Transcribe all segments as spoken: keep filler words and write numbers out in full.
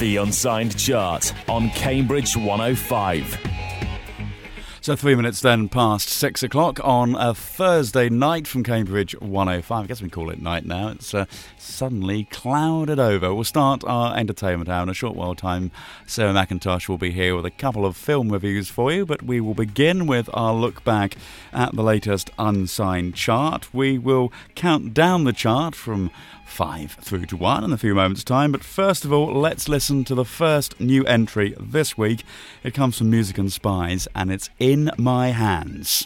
The Unsigned Chart on Cambridge one oh five. So three minutes then past six o'clock on a Thursday night from Cambridge one oh five. I guess we call it night now. It's uh, suddenly clouded over. We'll start our entertainment hour in a short while time. Sarah McIntosh will be here with a couple of film reviews for you, but we will begin with our look back at the latest Unsigned Chart. We will count down the chart from five through to one in a few moments' time, but first of all, let's listen to the first new entry this week. It comes from Music and Spies, and it's In My Hands.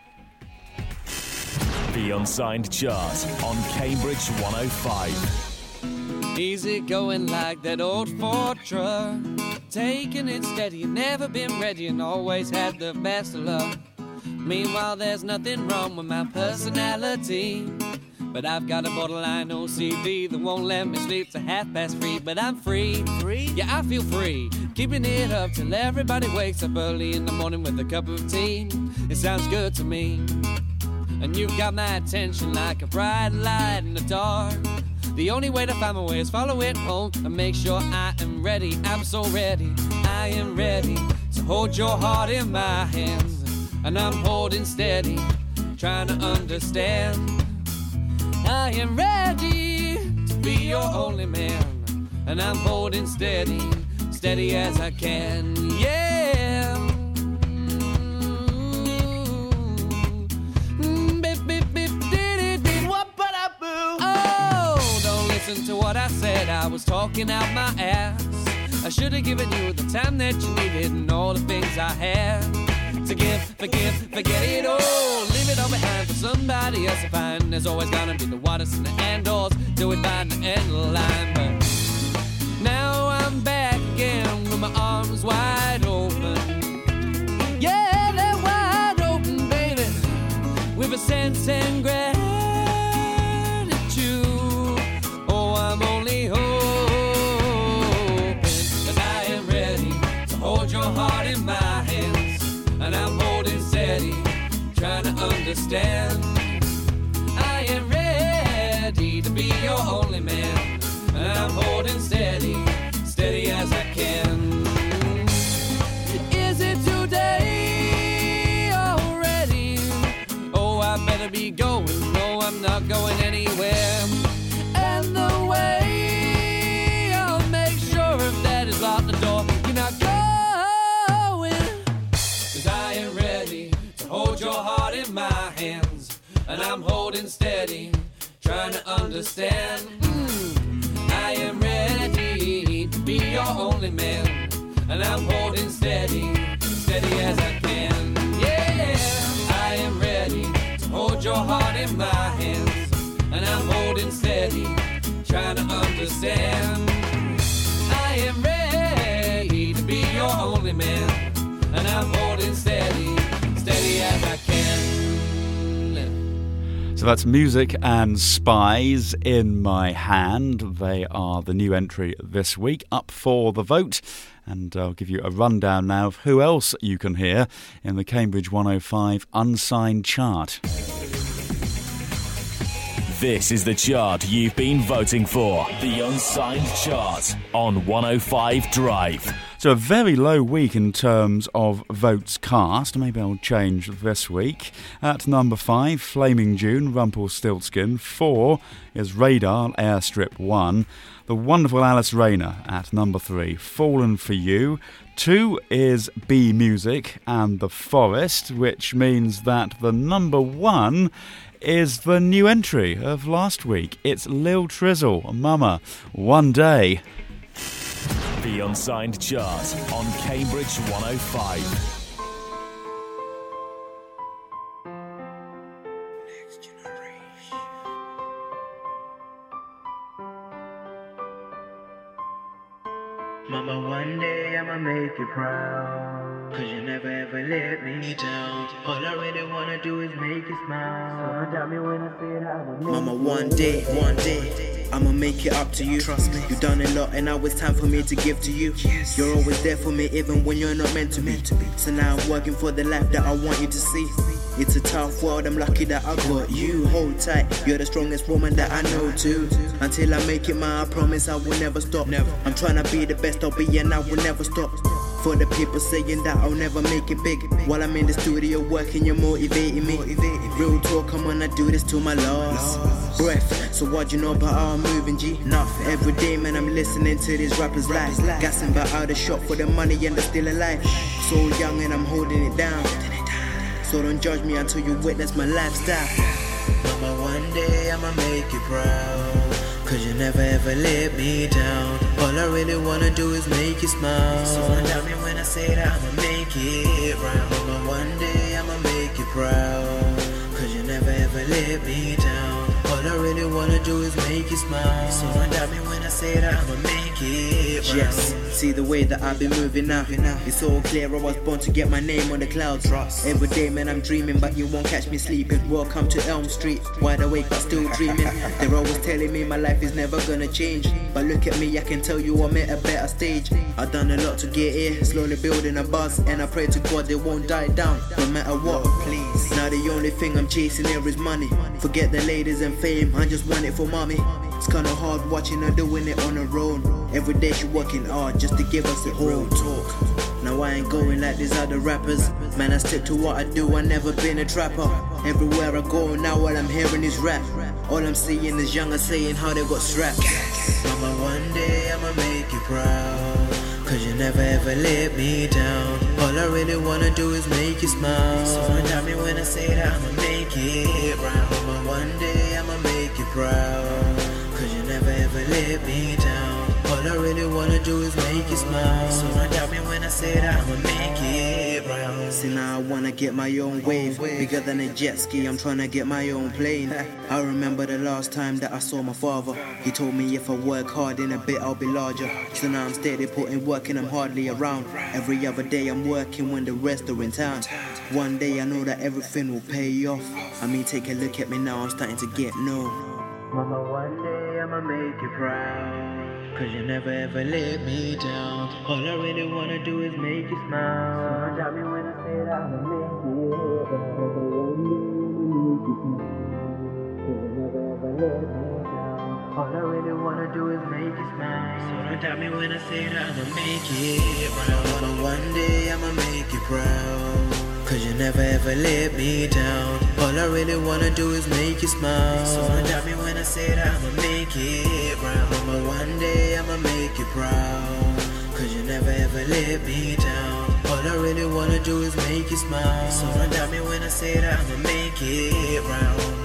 The Unsigned Chart on Cambridge one oh five. Easy going like that old Ford truck, taking it steady and never been ready and always had the best of luck. Meanwhile, there's nothing wrong with my personality, but I've got a borderline O C D that won't let me sleep till half past three. But I'm free, free, yeah, I feel free, keeping it up till everybody wakes up early in the morning with a cup of tea. It sounds good to me, and you've got my attention like a bright light in the dark. The only way to find my way is follow it home and make sure I am ready. I'm so ready, I am ready to hold your heart in my hands, and I'm holding steady, trying to understand. I am ready to be your only man, and I'm holding steady, steady as I can, yeah. Mm, beep, beep, beep, dee, dee, dee. Oh, don't listen to what I said, I was talking out my ass. I should have given you the time that you needed and all the things I had to give, forgive, forget it all. Leave it all behind for somebody else to find. There's always gonna be the waters and the handles till we find the end line. But now I'm back again with my arms wide open. Yeah, they're wide open, baby, with a sense and gratitude. Oh, I'm only hoping, 'cause I am ready to hold your heart in my hands, and I'm holding steady, trying to understand. I am ready to be your only man, and I'm holding steady, steady as I can. Is it today already? Oh, I better be going. No, I'm not going anywhere. And the way I'll make sure if that is locked the door, you're not going. 'Cause I am ready to hold your heart in my hands, and I'm holding steady, trying to understand. Mm, I am ready to be your only man, and I'm holding steady, steady as I can. Yeah, I am ready to hold your heart in my hands, and I'm holding steady, trying to understand. I am ready to be your only man, and I'm holding steady, steady as I can. So that's Music and Spies, In My Hand. They are the new entry this week, up for the vote. And I'll give you a rundown now of who else you can hear in the Cambridge one oh five Unsigned Chart. This is the chart you've been voting for. The Unsigned Chart on one oh five Drive. So a very low week in terms of votes cast. Maybe I'll change this week. At number five, Flaming June, Rumpelstiltskin. Four is Radar, Airstrip One. The wonderful Alice Rayner at number three, Fallen for You. Two is B Music and The Forest, which means that the number one is the new entry of last week. It's Lil Trizzle, Mama, One Day. The Unsigned Chart on Cambridge one oh five. Next generation. Mama, one day I'ma make you proud, 'cause you never ever let me down. All I really wanna do is make you smile. So don't doubt me when I say it, I will make Mama, one day, one day I'ma make it up to you. Trust me, you've done a lot and now it's time for me to give to you. Yes. You're always there for me even when you're not meant to be. So now I'm working for the life that I want you to see. It's a tough world, I'm lucky that I got you. Hold tight, you're the strongest woman that I know too. Until I make it mine, I promise I will never stop. Never. I'm trying to be the best I'll be and I will never stop. For the people saying that I'll never make it big, while I'm in the studio working, you're motivating me. Real talk, I'm gonna do this till my last breath. So what you know about how I'm moving, G? Nothing. Every day, man, I'm listening to these rappers lies, gassing back out the shop for the money and they're still alive. So young and I'm holding it down. So don't judge me until you witness my lifestyle. Mama, one day I'ma make you proud, cause you never ever let me down. All I really wanna do is make you smile. So don't doubt me when I say that I'ma make it right. Mama, one day I'ma make you proud, cause you never ever let me down. All I really wanna do is make you smile. So don't doubt me when I say that I'ma make it right. Yes, see the way that I've been moving now. It's so clear I was born to get my name on the clouds. Every day, man, I'm dreaming, but you won't catch me sleeping. Welcome to Elm Street, wide awake but still dreaming. They're always telling me my life is never gonna change, but look at me, I can tell you I'm at a better stage. I've done a lot to get here, slowly building a buzz, and I pray to God they won't die down, no matter what. Please. Now the only thing I'm chasing here is money. Forget the ladies and fame, I just want it for mommy. It's kinda hard watching her doing it on her own. Every day she working hard just to give us a real talk. Now I ain't going like these other rappers. Man, I stick to what I do, I never been a trapper. Everywhere I go now all I'm hearing is rap. All I'm seeing is younger saying how they got strapped. Mama, one day I'ma make you proud, cause you never ever let me down. All I really wanna do is make you smile. So don't doubt me when I say that I'ma make it right. Mama, one day I'ma make you proud, cause you never ever let me down. All I really wanna do is make you smile. So don't doubt me when I say that I'ma make it right. See now I wanna get my own wave, bigger than a jet ski, I'm trying to get my own plane. I remember the last time that I saw my father. He told me if I work hard in a bit I'll be larger. So now I'm steady putting work and I'm hardly around. Every other day I'm working when the rest are in town. One day I know that everything will pay off. I mean, take a look at me now, I'm starting to get known. Mama, one day I'ma make you proud, cause you never ever let me down. All I really wanna do is make you smile. So don't doubt me when I say that I'ma make it right. All I really wanna do is make you smile. So don't doubt me when I say that I'ma make it right. Mama, one day I'ma make you proud, cause you never ever let me down. All I really wanna do is make you smile. So don't doubt me when I say that I'ma make it right. Mama, one day I'ma make you proud, cause you never ever let me down. All I really wanna do is make you smile. So don't doubt me when I say that I'ma make it right.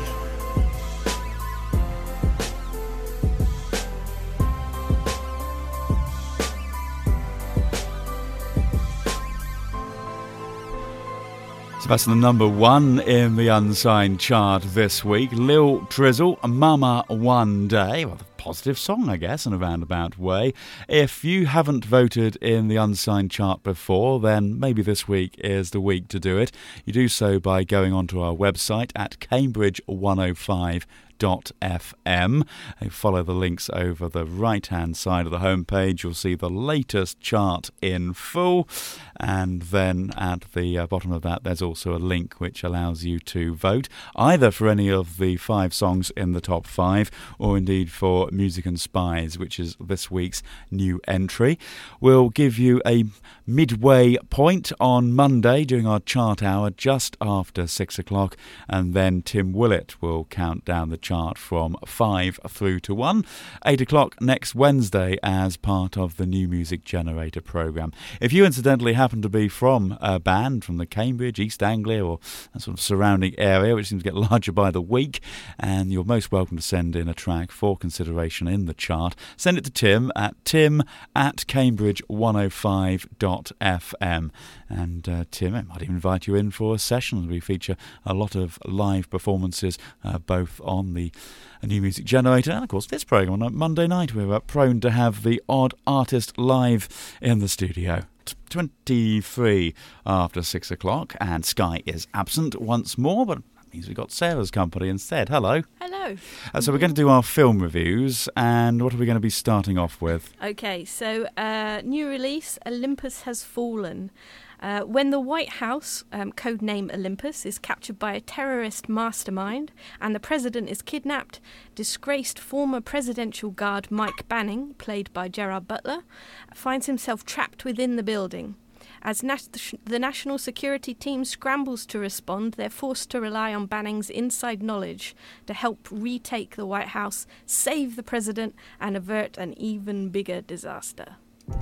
That's the number one in the Unsigned chart this week. Lil Trizzle, Mama One Day. Well, a positive song, I guess, in a roundabout way. If you haven't voted in the Unsigned chart before, then maybe this week is the week to do it. You do so by going onto our website at Cambridge one oh five dot f m. You follow the links over the right-hand side of the homepage. You'll see the latest chart in full, and then at the uh, bottom of that there's also a link which allows you to vote either for any of the five songs in the top five, or indeed for Music and Spies, which is this week's new entry. We'll give you a midway point on Monday during our chart hour just after six o'clock, and then Tim Willett will count down the chart from five through to one. Eight o'clock next Wednesday as part of the New Music Generator programme. If you incidentally happen to be from a band from the Cambridge, East Anglia or that sort of surrounding area, which seems to get larger by the week, and you're most welcome to send in a track for consideration in the chart, send it to Tim at tim at cambridge one oh five dot f m. And uh, Tim, I might even invite you in for a session. We feature a lot of live performances, uh, both on the New Music Generator and, of course, this programme on Monday night. We're uh, prone to have the odd artist live in the studio. twenty-three after six o'clock, and Sky is absent once more, but means we've got Sarah's company instead. Hello. Hello. Uh, so we're going to do our film reviews, and what are we going to be starting off with? Okay, so uh, new release, Olympus Has Fallen. Uh, when the White House, um, codename Olympus, is captured by a terrorist mastermind and the president is kidnapped, disgraced former presidential guard Mike Banning, played by Gerard Butler, finds himself trapped within the building. As nas- the national security team scrambles to respond, they're forced to rely on Banning's inside knowledge to help retake the White House, save the president, and avert an even bigger disaster.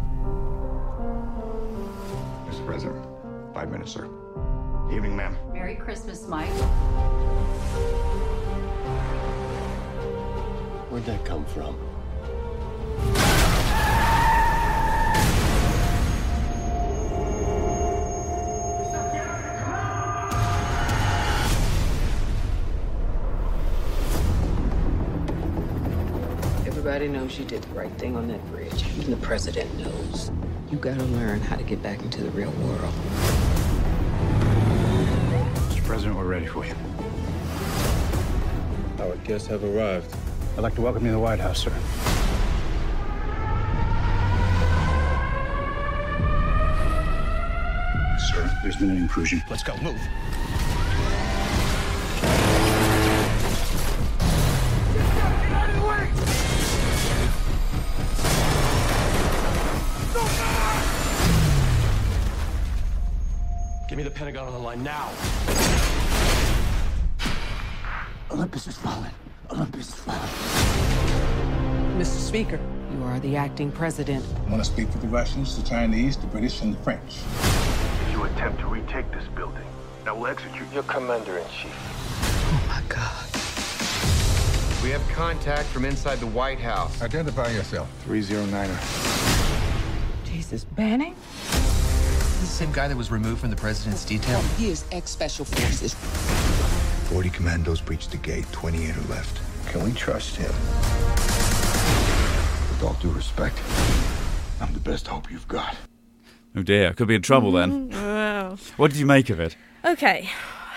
Mister President, five minutes, sir. Evening, ma'am. Merry Christmas, Mike. Where'd that come from? Everybody knows you did the right thing on that bridge. Even the president knows. You gotta learn how to get back into the real world. Mister President, we're ready for you. Our guests have arrived. I'd like to welcome you to the White House, sir. Sir, there's been an intrusion. Let's go, move. Give me the Pentagon on the line now. Olympus is fallen. Olympus is fallen. Mister Speaker, you are the acting president. I want to speak for the Russians, the Chinese, the British, and the French. If you attempt to retake this building, I will execute your commander-in-chief. Oh, my God. We have contact from inside the White House. Identify yourself. three zero niner. Jesus, Banning? Is this the same guy that was removed from the president's detail? He is ex-special forces. forty commandos breached the gate. twenty-eight are left. Can we trust him? With all due respect, I'm the best hope you've got. Oh dear, could be in trouble then. Wow. What did you make of it? Okay,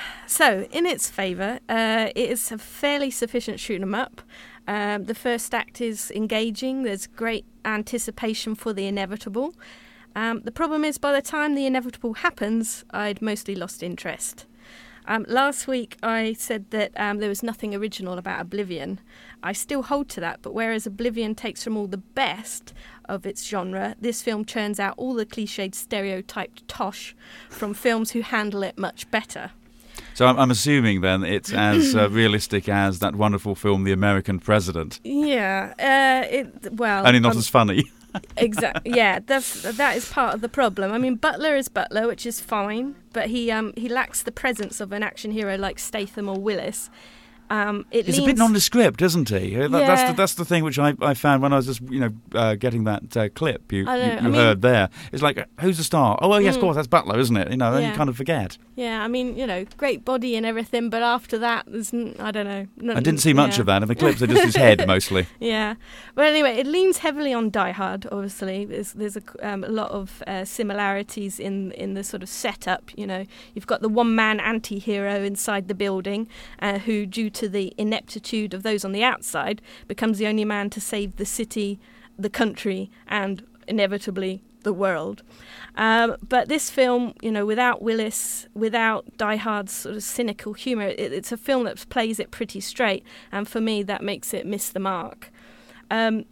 so in its favour, uh, it is a fairly sufficient shoot 'em up. Um, the first act is engaging. There's great anticipation for the inevitable. Um, the problem is, by the time the inevitable happens, I'd mostly lost interest. Um, last week I said that um, there was nothing original about Oblivion. I still hold to that, but whereas Oblivion takes from all the best of its genre, this film churns out all the cliched, stereotyped tosh from films who handle it much better. So I'm, I'm assuming then it's as uh, realistic as that wonderful film, The American President. Yeah, uh, it, well... Only not um, as funny. Exactly. Yeah, that's that is part of the problem. I mean, Butler is Butler, which is fine, but he um he lacks the presence of an action hero like Statham or Willis. Um, it He's leans... a bit nondescript, isn't he? That, Yeah. That's the, that's the thing which I, I found when I was just you know uh, getting that uh, clip you I know, you, I you mean- heard there. It's like, who's the star? Oh well, yes, of Mm. course, that's Butler, isn't it? You know, then Yeah. you kind of forget. Yeah, I mean, you know, great body and everything, but after that, there's n- I don't know. n- I didn't see much yeah. of that in the clips. They're just his head mostly. Yeah, but anyway, it leans heavily on Die Hard. Obviously, there's there's a, um, a lot of uh, similarities in in the sort of setup. You know, you've got the one-man anti-hero inside the building, uh, who, due to the ineptitude of those on the outside, becomes the only man to save the city, the country, and inevitably the world. Um, but this film, you know, without Willis, without Die Hard's sort of cynical humour, it, it's a film that plays it pretty straight, and for me that makes it miss the mark. Um,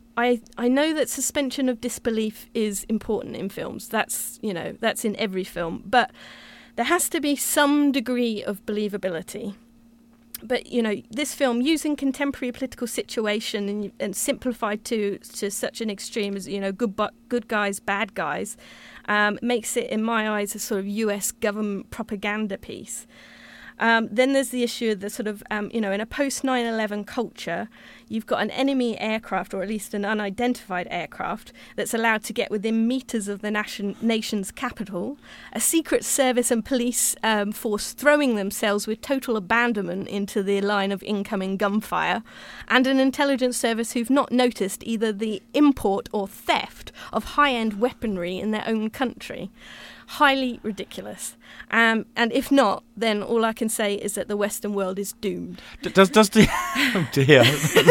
I I know that suspension of disbelief is important in films. That's, you know, that's in every film, but there has to be some degree of believability. But, you know, this film, using contemporary political situation and, and simplified to to such an extreme as, you know, good bu- good guys, bad guys, um, makes it, in my eyes, a sort of U S government propaganda piece. Um, then there's the issue of the sort of, um, you know, in a post nine eleven culture, you've got an enemy aircraft, or at least an unidentified aircraft, that's allowed to get within metres of the nation, nation's capital, a Secret Service and police um, force throwing themselves with total abandonment into the line of incoming gunfire, and an intelligence service who've not noticed either the import or theft of high-end weaponry in their own country. Highly ridiculous. Um, and if not, then all I can say is that the Western world is doomed. D- does does the oh dear?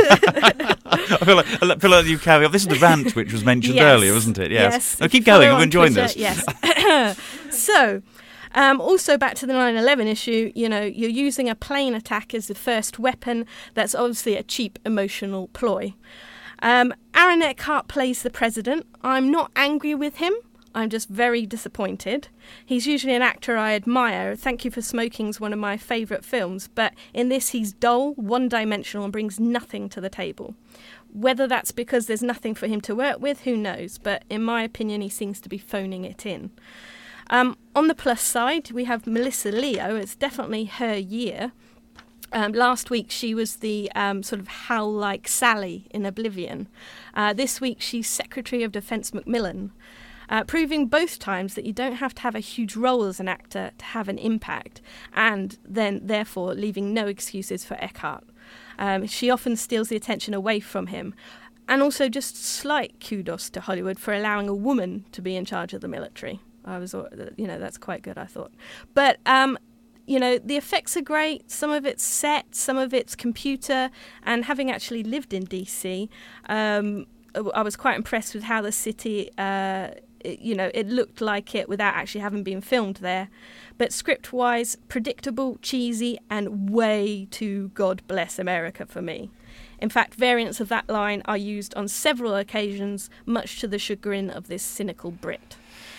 I feel like I feel like you carry on. This is the rant which was mentioned yes. earlier, wasn't it? Yes. yes. No, keep Follow going. I'm on enjoying Twitter, this. Yes. So. Um, also back to the nine eleven issue, you know, you're using a plane attack as the first weapon. That's obviously a cheap emotional ploy. Um, Aaron Eckhart plays the president. I'm not angry with him. I'm just very disappointed. He's usually an actor I admire. Thank You for Smoking's one of my favourite films, but in this he's dull, one-dimensional and brings nothing to the table. Whether that's because there's nothing for him to work with, who knows, but in my opinion he seems to be phoning it in. Um, on the plus side, we have Melissa Leo. It's definitely her year. Um, last week she was the um, sort of Hal-like Sally in Oblivion. Uh, this week she's Secretary of Defence Macmillan, uh, proving both times that you don't have to have a huge role as an actor to have an impact, and then therefore leaving no excuses for Eckhart. Um, she often steals the attention away from him. And also just slight kudos to Hollywood for allowing a woman to be in charge of the military. I was, you know, that's quite good, I thought. But, um, you know, the effects are great. Some of it's set, some of it's computer. And having actually lived in D C, um, I was quite impressed with how the city, uh, it, you know, it looked like it without actually having been filmed there. But script-wise, predictable, cheesy, and way too God bless America for me. In fact, variants of that line are used on several occasions, much to the chagrin of this cynical Brit.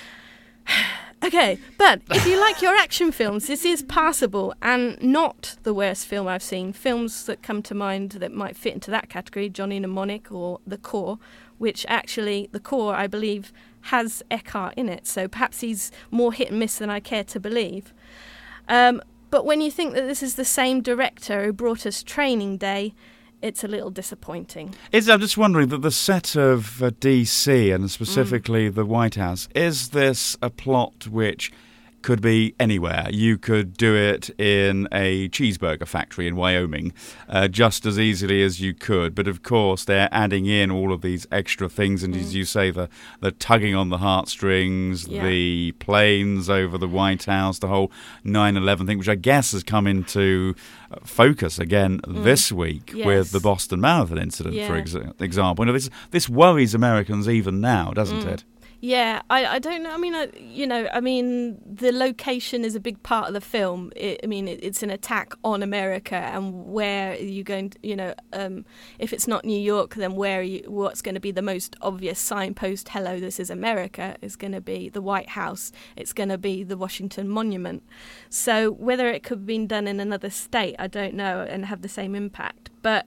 Okay, but if you like your action films, this is passable and not the worst film I've seen. Films that come to mind that might fit into that category, Johnny Mnemonic or The Core, which actually, The Core, I believe, has Eckhart in it, so perhaps he's more hit and miss than I care to believe. Um, but when you think that this is the same director who brought us Training Day, it's a little disappointing. Is I'm just wondering that the set of uh, D C and specifically mm. the White House, is this a plot which could be anywhere? You could do it in a cheeseburger factory in Wyoming uh, just as easily as you could. But of course, they're adding in all of these extra things. And mm. as you say, the, the tugging on the heartstrings, yeah. the planes over the White House, the whole nine eleven thing, which I guess has come into focus again mm. this week yes. with the Boston Marathon incident, yeah. for ex- example. You know, this, this worries Americans even now, doesn't mm. it? Yeah, I, I don't know. I mean, I, you know, I mean, the location is a big part of the film. It, I mean, it, it's an attack on America, and where are you going to, you know, um, if it's not New York, then where are you, what's going to be the most obvious signpost, hello, this is America, is going to be the White House. It's going to be the Washington Monument. So whether it could have been done in another state, I don't know, and have the same impact. But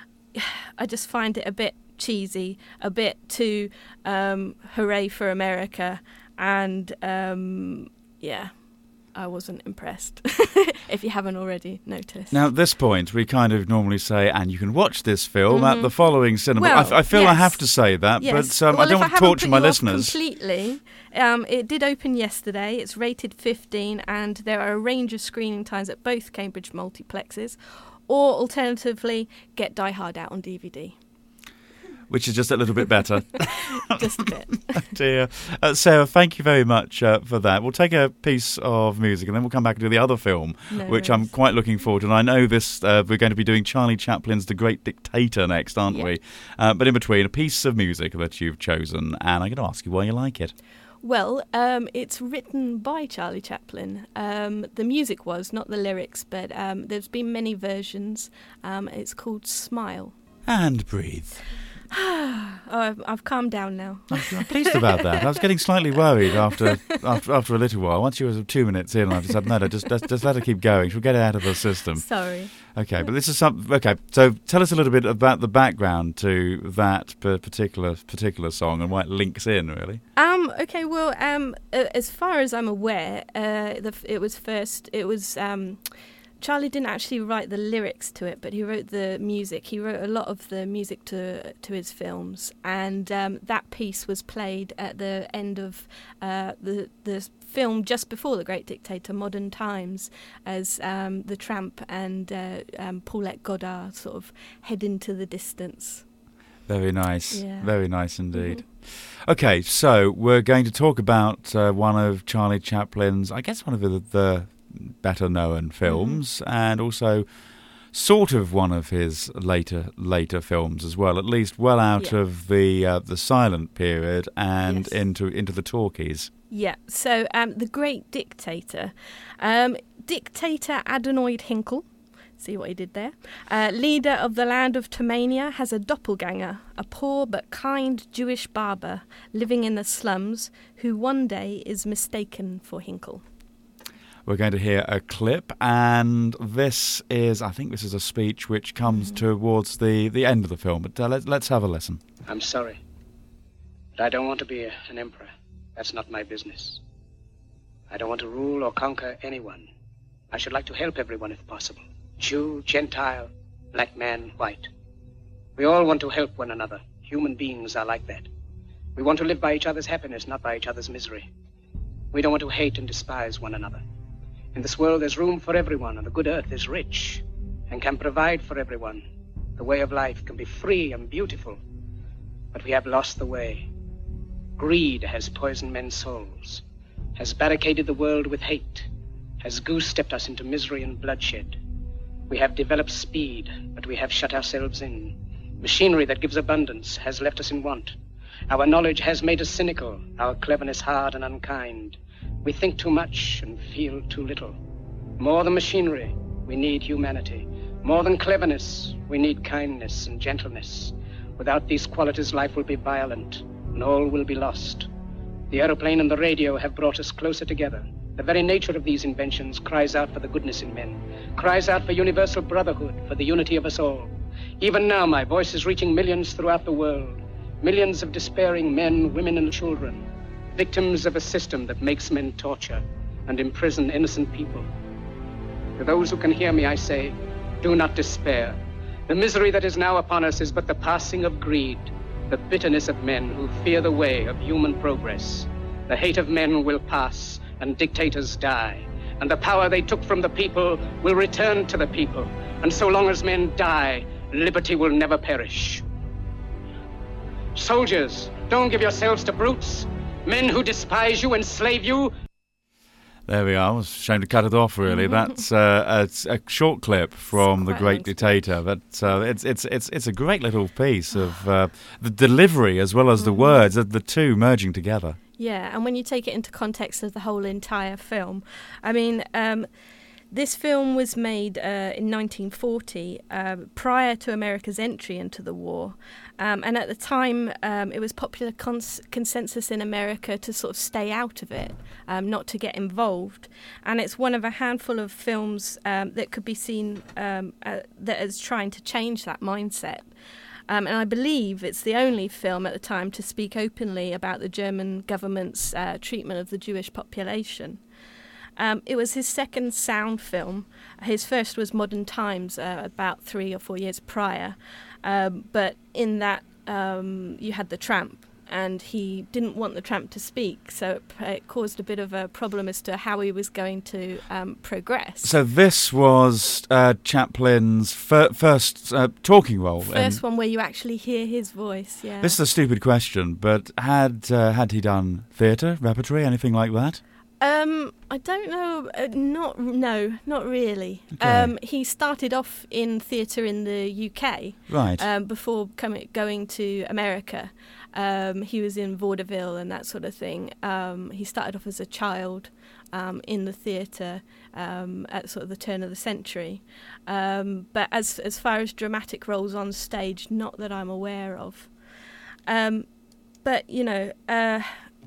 I just find it a bit cheesy, a bit too um, hooray for America, and um, yeah, I wasn't impressed, if you haven't already noticed. Now, at this point, we kind of normally say, and you can watch this film mm-hmm. at the following cinema. Well, I, I feel yes. I have to say that, yes. but um, well, I don't want to torture my listeners. Completely. Um, it did open yesterday. It's rated fifteen, and there are a range of screening times at both Cambridge multiplexes, or alternatively, get Die Hard out on D V D. Which is just a little bit better. Just a bit. Oh dear. Uh, Sarah, thank you very much uh, for that. We'll take a piece of music and then we'll come back and do the other film, no which worries. I'm quite looking forward to. And I know this. Uh, we're going to be doing Charlie Chaplin's The Great Dictator next, aren't yeah. we? Uh, but in between, a piece of music that you've chosen, and I'm going to ask you why you like it. Well, um, it's written by Charlie Chaplin. Um, the music was, not the lyrics, but um, there's been many versions. Um, it's called Smile. And breathe. oh, I've, I've calmed down now. I'm pleased about that. I was getting slightly worried after after, after a little while. Once you were two minutes in, I just said, no, no, just, just, just let her keep going. She'll get it out of the system. Sorry. Okay, but this is some. Okay, so tell us a little bit about the background to that particular particular song and why it links in, really. Um. Okay. Well. Um. As far as I'm aware, uh, the, it was first. It was um. Charlie didn't actually write the lyrics to it, but he wrote the music. He wrote a lot of the music to to his films, and um, that piece was played at the end of uh, the the film just before The Great Dictator, Modern Times, as um, the Tramp and uh, um, Paulette Goddard sort of head into the distance. Very nice, yeah. very nice indeed. Mm-hmm. Okay, so we're going to talk about uh, one of Charlie Chaplin's, I guess one of the, the better-known films, mm-hmm. and also sort of one of his later later films as well, at least well out yeah. of the uh, the silent period and yes. into into the talkies. Yeah, so um, The Great Dictator. Um, Dictator Adenoid Hinkle, see what he did there, uh, leader of the land of Tomania, has a doppelganger, a poor but kind Jewish barber living in the slums who one day is mistaken for Hinkle. We're going to hear a clip, and this is, I think this is a speech which comes mm. towards the, the end of the film, but uh, let, let's have a listen. I'm sorry, but I don't want to be a, an emperor. That's not my business. I don't want to rule or conquer anyone. I should like to help everyone if possible. Jew, Gentile, black man, white. We all want to help one another. Human beings are like that. We want to live by each other's happiness, not by each other's misery. We don't want to hate and despise one another. In this world, there's room for everyone, and the good earth is rich and can provide for everyone. The way of life can be free and beautiful, but we have lost the way. Greed has poisoned men's souls, has barricaded the world with hate, has goose-stepped us into misery and bloodshed. We have developed speed, but we have shut ourselves in. Machinery that gives abundance has left us in want. Our knowledge has made us cynical, our cleverness hard and unkind. We think too much and feel too little. More than machinery, we need humanity. More than cleverness, we need kindness and gentleness. Without these qualities, life will be violent, and all will be lost. The aeroplane and the radio have brought us closer together. The very nature of these inventions cries out for the goodness in men, cries out for universal brotherhood, for the unity of us all. Even now, my voice is reaching millions throughout the world, millions of despairing men, women, and children, victims of a system that makes men torture and imprison innocent people. To those who can hear me, I say, do not despair. The misery that is now upon us is but the passing of greed, the bitterness of men who fear the way of human progress. The hate of men will pass and dictators die, and the power they took from the people will return to the people. And so long as men die, liberty will never perish. Soldiers, don't give yourselves to brutes, men who despise you, enslave you. There we are. I was ashamed to cut it off, really. That's uh, a, a short clip from The Great Dictator, but uh, it's it's it's it's a great little piece of uh, the delivery as well as the words, the two merging together. Yeah, and when you take it into context of the whole entire film, I mean, um, this film was made uh, in nineteen forty, uh, prior to America's entry into the war. Um, and at the time, um, it was popular cons- consensus in America to sort of stay out of it, um, not to get involved. And it's one of a handful of films um, that could be seen um, uh, that is trying to change that mindset. Um, and I believe it's the only film at the time to speak openly about the German government's uh, treatment of the Jewish population. Um, it was his second sound film. His first was Modern Times, uh, about three or four years prior. Um, but in that, um, you had the Tramp, and he didn't want the Tramp to speak, so it, it caused a bit of a problem as to how he was going to um, progress. So this was uh, Chaplin's fir- first uh, talking role. First one where you actually hear his voice, yeah. This is a stupid question, but had uh, had he done theatre, repertory, anything like that? Um, I don't know. Uh, not no, not really. Okay. Um, he started off in theatre in the U K, right? Um, before coming going to America. Um, he was in vaudeville and that sort of thing. Um, he started off as a child um, in the theatre um, at sort of the turn of the century. Um, but as as far as dramatic roles on stage, not that I'm aware of. Um, but you know. Uh,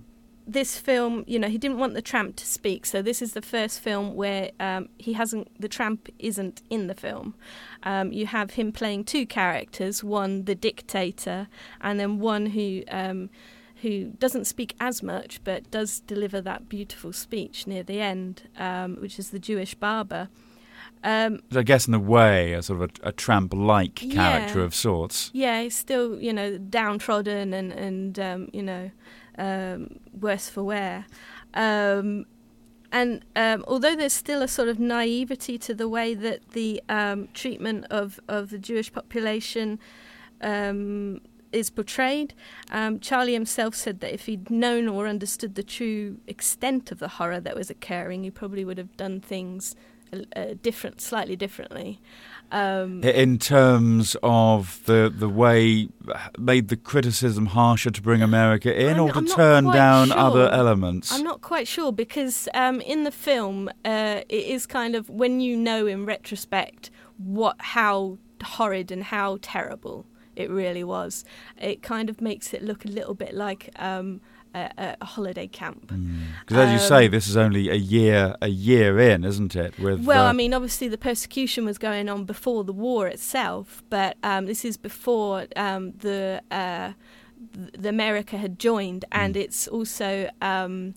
This film, you know, he didn't want the Tramp to speak, so this is the first film where um, he hasn't. The Tramp isn't in the film. Um, you have him playing two characters: one the dictator, and then one who um, who doesn't speak as much, but does deliver that beautiful speech near the end, um, which is the Jewish barber. Um, I guess in a way, a sort of a, a tramp-like character yeah. of sorts. Yeah, he's still, you know, downtrodden and, and um, you know, um, worse for wear. Um, and um, although there's still a sort of naivety to the way that the um, treatment of, of the Jewish population um, is portrayed, um, Charlie himself said that if he'd known or understood the true extent of the horror that was occurring, he probably would have done things Uh, different, slightly differently. Um, in terms of the the way made the criticism harsher to bring America in, I'm, or to I'm turn down sure. other elements? I'm not quite sure because um, in the film, uh, it is kind of when you know in retrospect what how horrid and how terrible it really was. It kind of makes it look a little bit like Um, A, a holiday camp. Because as um, you say, this is only a year a year in, isn't it? With well, uh, I mean, obviously the persecution was going on before the war itself, but um, this is before um, the uh, the America had joined, and mm. it's also um,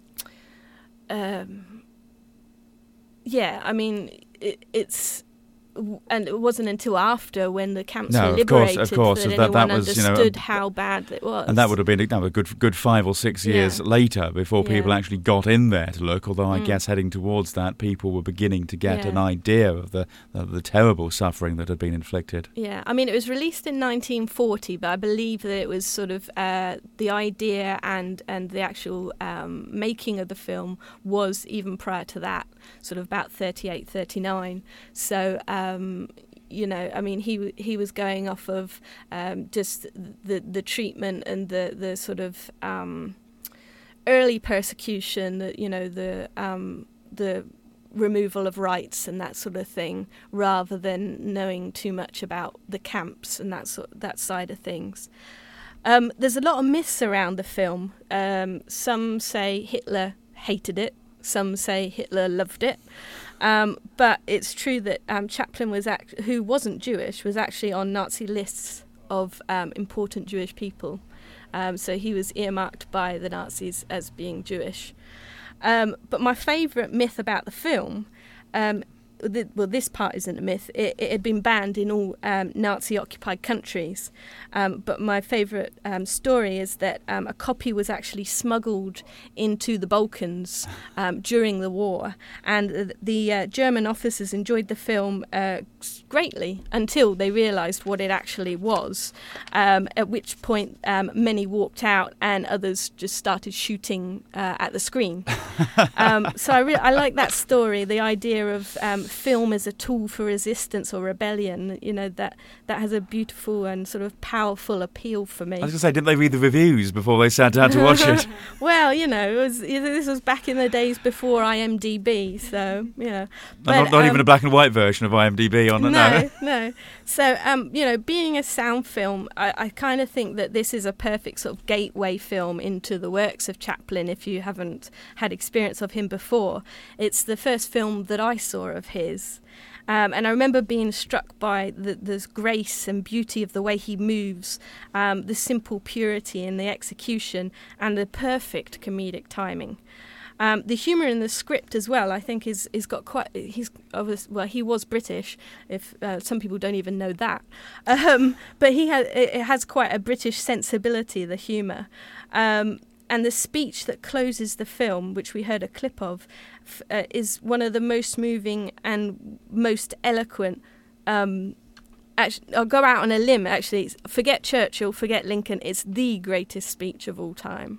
um, yeah. I mean, it, it's. And it wasn't until after when the camps no, were liberated of course, of course. that, that anyone that was, understood you know, how bad it was. And that would have been no, a good good five or six years yeah. later before yeah. people actually got in there to look. Although I mm. guess heading towards that, people were beginning to get yeah. an idea of the of the terrible suffering that had been inflicted. Yeah, I mean, it was released in nineteen forty, but I believe that it was sort of uh, the idea and, and the actual um, making of the film was even prior to that, sort of about thirty-eight, thirty-nine. So, um, you know, I mean, he he was going off of um, just the the treatment and the the sort of um, early persecution, that you know the um, the removal of rights and that sort of thing, rather than knowing too much about the camps and that sort that side of things. Um, there's a lot of myths around the film. Um, some say Hitler hated it. Some say Hitler loved it. Um, but it's true that um, Chaplin, was act- who wasn't Jewish, was actually on Nazi lists of um, important Jewish people. Um, so he was earmarked by the Nazis as being Jewish. Um, but my favourite myth about the film, um, th- well, this part isn't a myth. It, it had been banned in all um, Nazi-occupied countries. Um, but my favourite um, story is that um, a copy was actually smuggled into the Balkans um, during the war, and the, the uh, German officers enjoyed the film uh, greatly until they realised what it actually was. Um, at which point, um, many walked out, and others just started shooting uh, at the screen. um, so I, re- I like that story. The idea of um, film as a tool for resistance or rebellion. You know, that that has a beautiful and sort of powerful. powerful appeal for me. I was going to say, didn't they read the reviews before they sat down to watch it? Well, you know, it was, this was back in the days before I M D B, so, you know. But, not not um, even a black and white version of I M D B on it, no. No, no. So, um, you know, being a sound film, I, I kind of think that this is a perfect sort of gateway film into the works of Chaplin if you haven't had experience of him before. It's the first film that I saw of his. Um, and I remember being struck by the, the grace and beauty of the way he moves, um, the simple purity in the execution, and the perfect comedic timing. Um, the humour in the script as well, I think, is is got quite. He's well, he was British. If uh, some people don't even know that, um, but he has it has quite a British sensibility. The humour. Um, And the speech that closes the film, which we heard a clip of, f- uh, is one of the most moving and most eloquent. Um, actually, I'll go out on a limb, actually. Forget Churchill, forget Lincoln. It's the greatest speech of all time.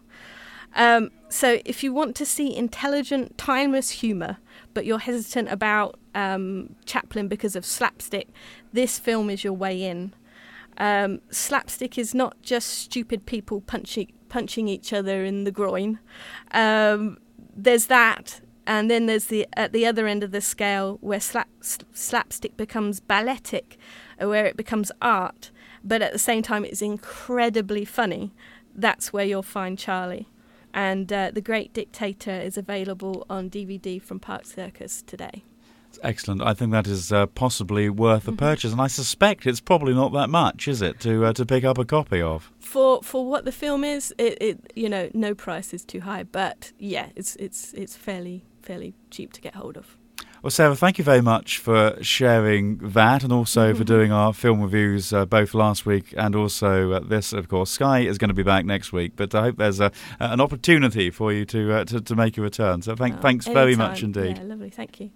Um, so if you want to see intelligent, timeless humour, but you're hesitant about um, Chaplin because of slapstick, this film is your way in. Um, slapstick is not just stupid people punching punching each other in the groin. Um, there's that, and then there's the at the other end of the scale where slap, slapstick becomes balletic, where it becomes art, but at the same time it's incredibly funny. That's where you'll find Charlie. And uh, The Great Dictator is available on D V D from Park Circus today. Excellent. I think that is uh, possibly worth a purchase, and I suspect it's probably not that much, is it, to uh, to pick up a copy of? For for what the film is, it, it you know no price is too high, but yeah, it's it's it's fairly fairly cheap to get hold of. Well, Sarah, thank you very much for sharing that and also mm-hmm. for doing our film reviews uh, both last week and also uh, this, of course. Sky is going to be back next week, but I hope there's a, an opportunity for you to, uh, to to make a return. So thank, oh, thanks very much indeed. Yeah, lovely. Thank you.